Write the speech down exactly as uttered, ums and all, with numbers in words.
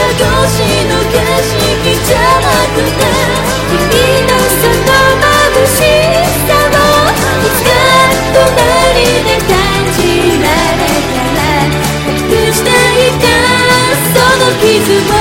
しの景色じゃなくて、君のその眩しさをいつか隣で感じられたら、隠していたその傷を